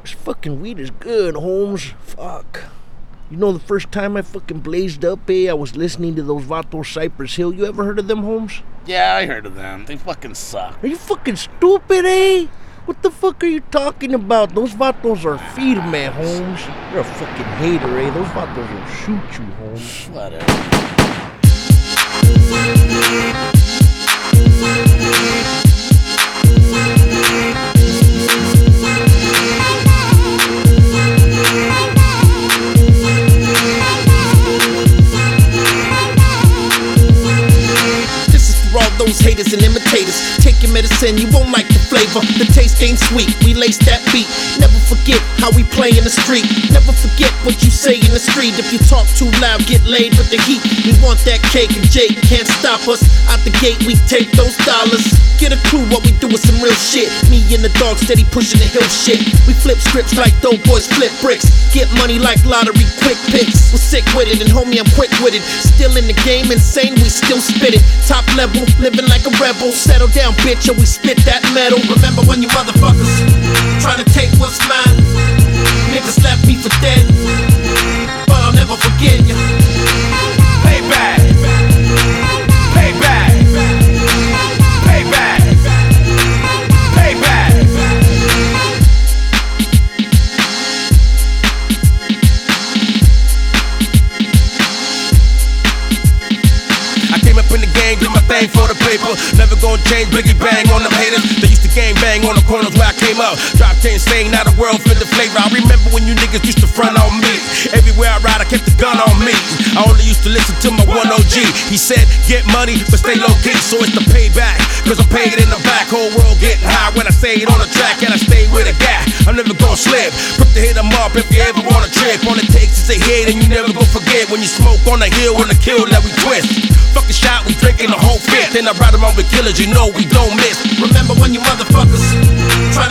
This fucking weed is good, Holmes. Fuck. You know the first time I fucking blazed up, I was listening to those Vatos Cypress Hill. You ever heard of them, Holmes? Yeah, I heard of them. They fucking suck. Are you fucking stupid, What the fuck are you talking about? Those Vatos are firme, Holmes. You're a fucking hater, Those Vatos will shoot you, Holmes. Whatever. Those haters and imitators, take your medicine, you won't like the flavor. The taste ain't sweet, we lace that beat. Never forget how we play in the street. Never forget what you say in the street. If you talk too loud, get laid with the heat. We want that cake and Jake can't stop us. Out the gate, we take those dollars. Get a clue what we do with some real shit. Me and the dog steady pushing the hill shit. We flip scripts like dope boys flip bricks. Get money like lottery quick picks. We're sick with it and homie I'm quick with it. Still in the game, insane, we still spit it. Top level, living like a rebel. Settle down, bitch, or we spit that metal. Remember when you motherfuckers trying to take what's mine? Niggas left me for dead, but I'll never forget ya. Payback, payback, payback, payback. I came up in the game, did my thing for the paper. Never gonna change, Biggie bang on them haters. They used to gang bang on the corners where I came up. Drop 10 saying now the world fit the flavor. I remember when you niggas used to front on me. Everywhere I ride, I kept the gun on me. I only used to listen to my one OG. He said, get money, but stay low key. So it's the payback, cause I'm paid in the back. Whole world getting high when I say it on the track. And I stay with a guy, I'm never gonna slip. Quick to hit them up if you ever wanna trip. All it takes is a hit and you never gonna forget. When you smoke on the hill and the kill that we twist. Fuck a shot, we drinking the whole fifth. Then I ride around with killers, you know we don't miss. Remember when you motherfuckers try